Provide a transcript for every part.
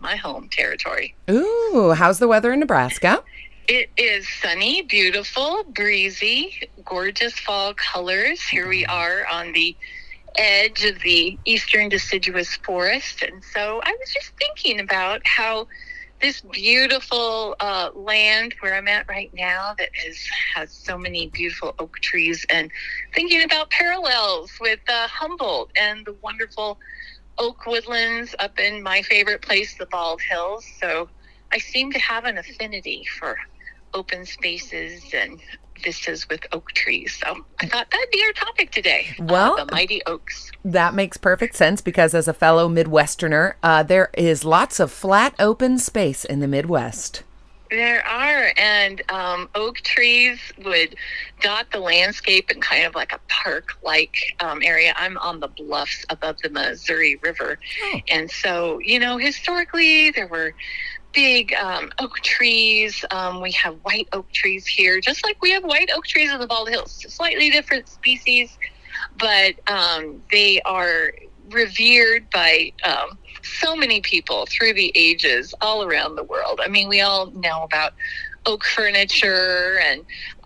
my home territory. Ooh, how's the weather in Nebraska? It is sunny, beautiful, breezy, gorgeous fall colors. Here we are on the edge of the eastern deciduous forest. And so I was just thinking about how this beautiful land where I'm at right now that has so many beautiful oak trees, and thinking about parallels with Humboldt and the wonderful oak woodlands up in my favorite place, the Bald Hills. So I seem to have an affinity for open spaces and vistas with oak trees. So I thought that'd be our topic today. Well, the mighty oaks. That makes perfect sense because as a fellow Midwesterner, there is lots of flat open space in the Midwest. There are, and oak trees would dot the landscape in kind of like a park-like area. I'm on the bluffs above the Missouri River. And so, historically there were big oak trees. We have white oak trees here, just like we have white oak trees in the Bald Hills. Slightly different species, but they are revered by so many people through the ages all around the world. I mean, we all know about oak furniture and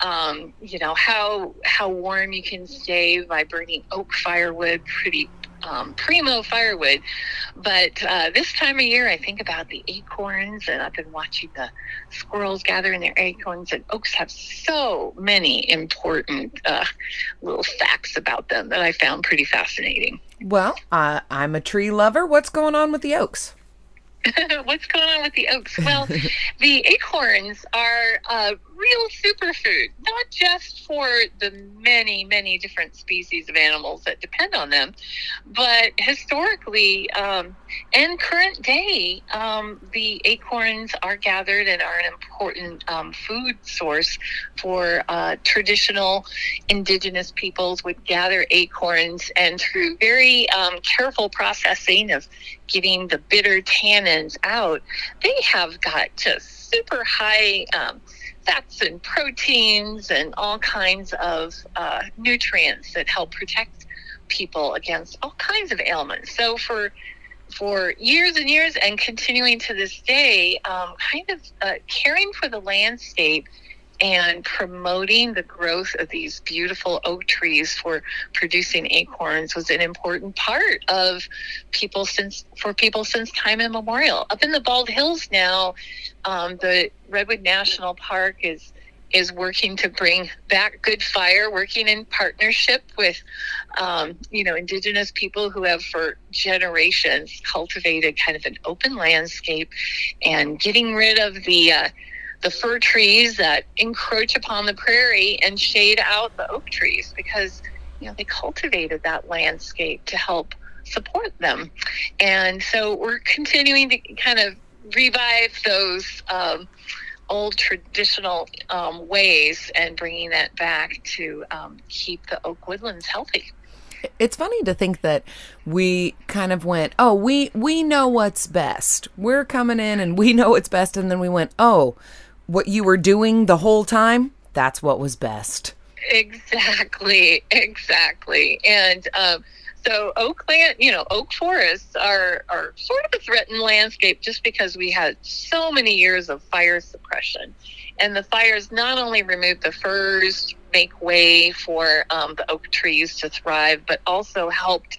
how warm you can stay by burning oak firewood, pretty primo firewood. But this time of year, I think about the acorns, and I've been watching the squirrels gathering their acorns, and oaks have so many important little facts about them that I found pretty fascinating. Well, I'm a tree lover. What's going on with the oaks? What's going on with the oaks? Well, the acorns are a real superfood, not just for the many, many different species of animals that depend on them, but historically and current day, the acorns are gathered and are an important food source for traditional indigenous peoples would gather acorns, and through very careful processing of getting the bitter tannins out, they have got just super high fats and proteins and all kinds of nutrients that help protect people against all kinds of ailments. So for years and years, and continuing to this day, caring for the landscape and promoting the growth of these beautiful oak trees for producing acorns was an important part of people since time immemorial. Up in the Bald Hills now, the Redwood National Park is working to bring back good fire, working in partnership with indigenous people who have for generations cultivated kind of an open landscape, and getting rid of the fir trees that encroach upon the prairie and shade out the oak trees, because they cultivated that landscape to help support them. And so we're continuing to kind of revive those old traditional ways and bringing that back to keep the oak woodlands healthy. It's funny to think that we kind of went, we know what's best. We're coming in and we know what's best. And then we went, what you were doing the whole time, that's what was best. Exactly. And so oak forests are sort of a threatened landscape just because we had so many years of fire suppression. And the fires not only removed the firs, make way for the oak trees to thrive, but also helped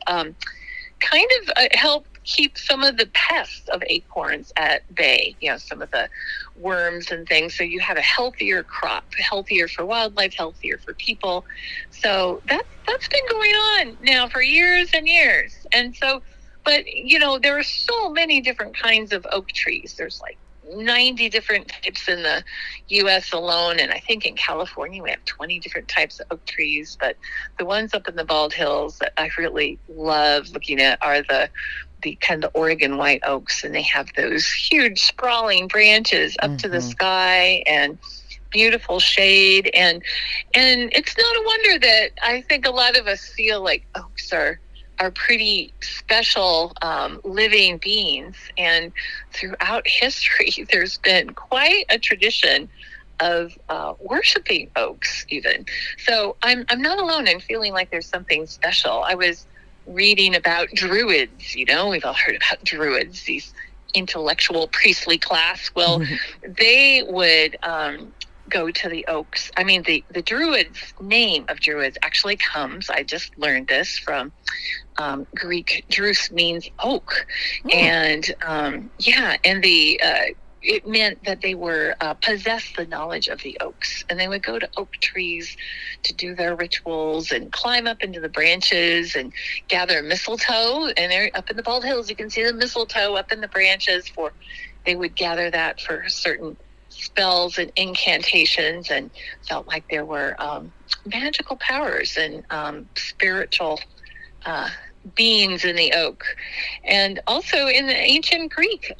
help keep some of the pests of acorns at bay, some of the worms and things. So you have a healthier crop, healthier for wildlife, healthier for people. So that's been going on now for years and years. And so, but there are so many different kinds of oak trees. There's like 90 different types in the U.S. alone, and I think in California we have 20 different types of oak trees. But the ones up in the Bald Hills that I really love looking at are the kind of Oregon white oaks, and they have those huge sprawling branches up to the sky and beautiful shade. And it's not a wonder that I think a lot of us feel like oaks are pretty special living beings. And throughout history, there's been quite a tradition of worshiping oaks even. So I'm not alone in feeling like there's something special. I was reading about druids. We've all heard about druids, these intellectual priestly class. Well, they would go to the oaks. I mean, the Druids, name of Druids actually comes, I just learned this from Greek. Drus means oak. And and it meant that they were possessed the knowledge of the oaks, and they would go to oak trees to do their rituals and climb up into the branches and gather mistletoe. And they're up in the Bald Hills, you can see the mistletoe up in the branches. They would gather that for certain spells and incantations, and felt like there were magical powers and spiritual beings in the oak. And also in the ancient Greek,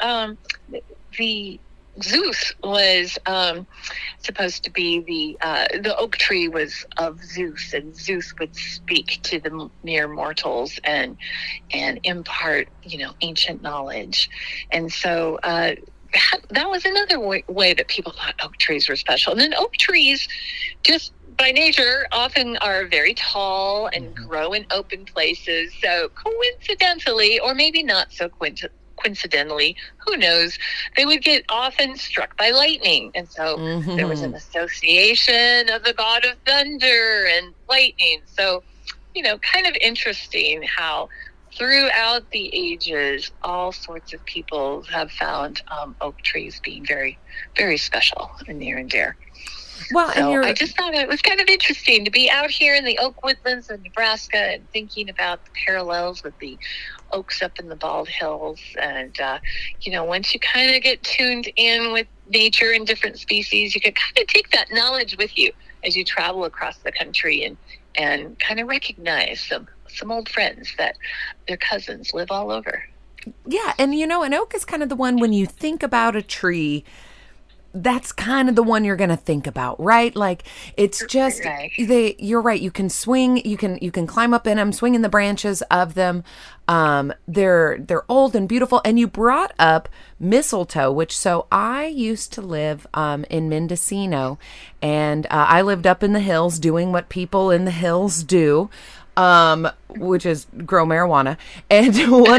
the Zeus was supposed to be the oak tree was of Zeus, and Zeus would speak to the mere mortals and impart, ancient knowledge. And so that was another way that people thought oak trees were special. And then oak trees, just by nature, often are very tall and grow in open places. So coincidentally, or maybe not so coincidentally, who knows, they would get often struck by lightning. And so there was an association of the god of thunder and lightning. So, kind of interesting how throughout the ages, all sorts of people have found oak trees being very, very special and near and dear. Well, so I just thought it was kind of interesting to be out here in the oak woodlands of Nebraska and thinking about the parallels with the oaks up in the Bald Hills. And, once you kind of get tuned in with nature and different species, you can kind of take that knowledge with you as you travel across the country and kind of recognize some old friends that their cousins live all over. Yeah, and an oak is kind of the one, when you think about a tree, that's kind of the one you're going to think about, right? Like, it's just, you're right. You can swing, you can climb up in them, swing in the branches of them. They're old and beautiful. And you brought up mistletoe, so I used to live in Mendocino, and I lived up in the hills doing what people in the hills do. Which is grow marijuana. And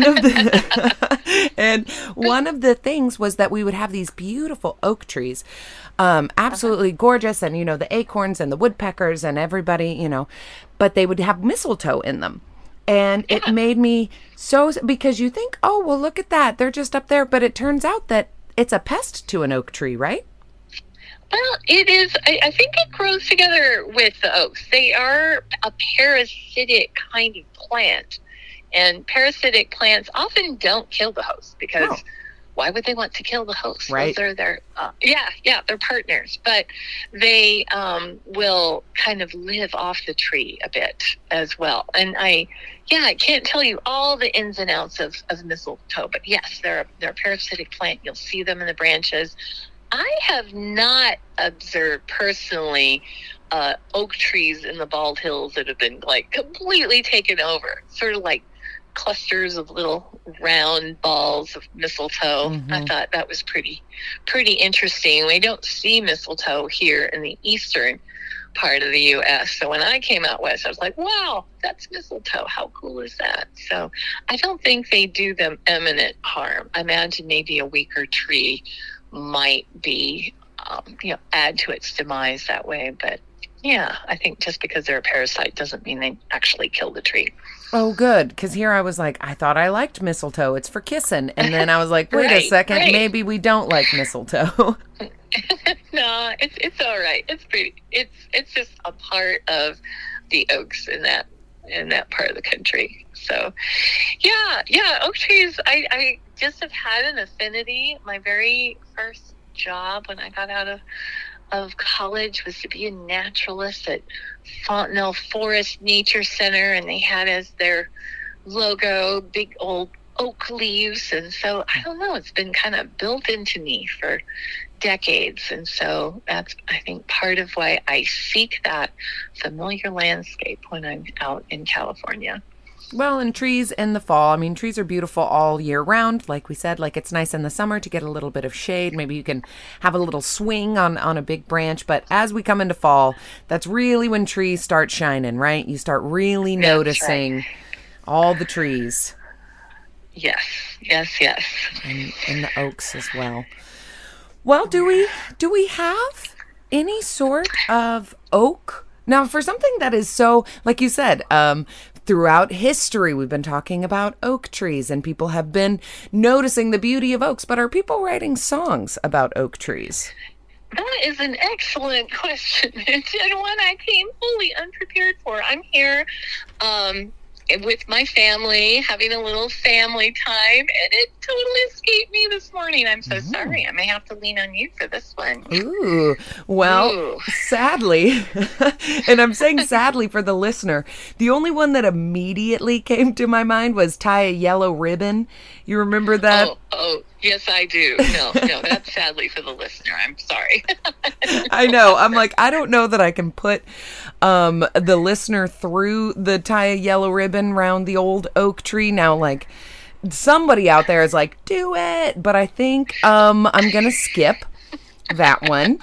one of the things was that we would have these beautiful oak trees, absolutely gorgeous. And, the acorns and the woodpeckers and everybody, but they would have mistletoe in them. And it made me because you think, oh, well, look at that. They're just up there. But it turns out that it's a pest to an oak tree, right? Well, it is. I think it grows together with the oaks. They are a parasitic kind of plant. And parasitic plants often don't kill the host, because why would they want to kill the host? Right. Those are their, they're partners. But they will kind of live off the tree a bit as well. And I can't tell you all the ins and outs of mistletoe. But yes, they're a parasitic plant. You'll see them in the branches. I have not observed personally oak trees in the Bald Hills that have been completely taken over, sort of like clusters of little round balls of mistletoe. I thought that was pretty interesting. We don't see mistletoe here in the eastern part of the U.S. So when I came out west, I was like, wow, that's mistletoe. How cool is that? So I don't think they do them imminent harm. I imagine maybe a weaker tree might be, add to its demise that way. But I think just because they're a parasite doesn't mean they actually kill the tree. Oh, good. Because here I was like, I thought I liked mistletoe. It's for kissing. And then I was like, wait a second, maybe we don't like mistletoe. No, it's all right. It's just a part of the oaks in that part of the country. So, oak trees, I just have had an affinity. My very first job when I got out of college was to be a naturalist at Fontenelle Forest Nature Center, and they had as their logo big old oak leaves. And so, I don't know, it's been kind of built into me for decades. And so that's, I think, part of why I seek that familiar landscape when I'm out in California. Well, and trees in the fall. I mean, trees are beautiful all year round. Like we said, it's nice in the summer to get a little bit of shade. Maybe you can have a little swing on a big branch. But as we come into fall, that's really when trees start shining, right? You start really noticing all the trees. Yes, yes, yes. And the oaks as well. Well, do we have any sort of oak now for something that is so, like you said, throughout history we've been talking about oak trees and people have been noticing the beauty of oaks, but are people writing songs about oak trees? That is an excellent question, Mitch, and one I came fully unprepared for. I'm here with my family, having a little family time, and it totally escaped me this morning. I'm so sorry. I may have to lean on you for this one. Ooh, well, sadly, and I'm saying sadly for the listener, the only one that immediately came to my mind was Tie a Yellow Ribbon. You remember that? Oh, yes, I do. No, that's sadly for the listener. I'm sorry. I know. I'm like, I don't know that I can put the listener through the Tie a Yellow Ribbon round the old oak tree. Now, like, somebody out there is like, do it. But I think I'm going to skip that one.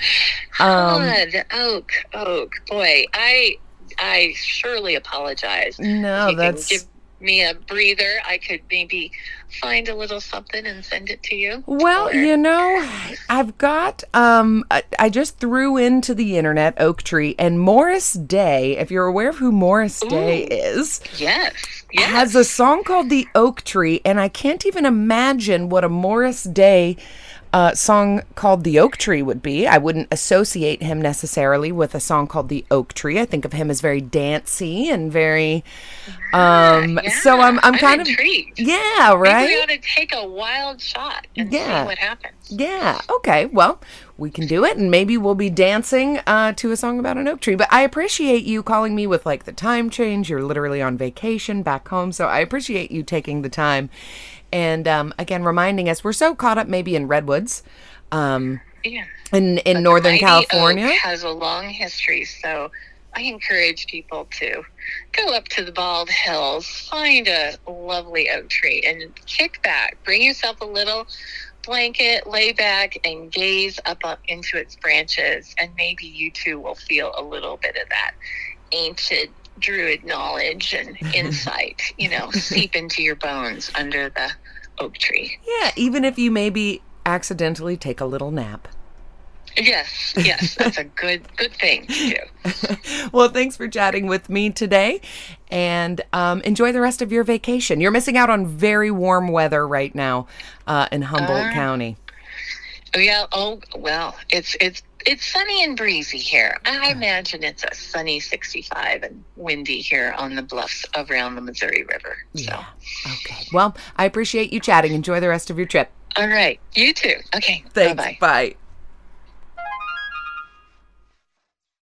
Oak. Boy, I surely apologize. No, that's... Give me a breather. I could maybe find a little something and send it to you. Well, I've got I just threw into the internet oak tree, and Morris Day, if you're aware of who Morris Day is, yes, has a song called The Oak Tree, and I can't even imagine what a Morris Day song called The Oak Tree would be. I wouldn't associate him necessarily with a song called The Oak Tree. I think of him as very dancey and very so I'm kind of intrigued. Yeah, right? Maybe we ought to take a wild shot and see what happens. Yeah, okay. Well, we can do it, and maybe we'll be dancing to a song about an oak tree. But I appreciate you calling me with, like, the time change. You're literally on vacation back home, so I appreciate you taking the time. And again, reminding us, we're so caught up maybe in redwoods in Northern California. Oak has a long history, so I encourage people to go up to the Bald Hills, find a lovely oak tree, and kick back. Bring yourself a little blanket, lay back, and gaze up into its branches, and maybe you too will feel a little bit of that ancient Druid knowledge and insight, seep into your bones under the oak tree. Yeah, even if you maybe accidentally take a little nap. Yes, that's a good thing to do. Well, thanks for chatting with me today, and enjoy the rest of your vacation. You're missing out on very warm weather right now in Humboldt County. Yeah. Oh, well, it's sunny and breezy here. I imagine it's a sunny 65 and windy here on the bluffs around the Missouri River. So. Yeah. Okay. Well, I appreciate you chatting. Enjoy the rest of your trip. All right. You too. Okay. Thanks. Bye-bye. Bye.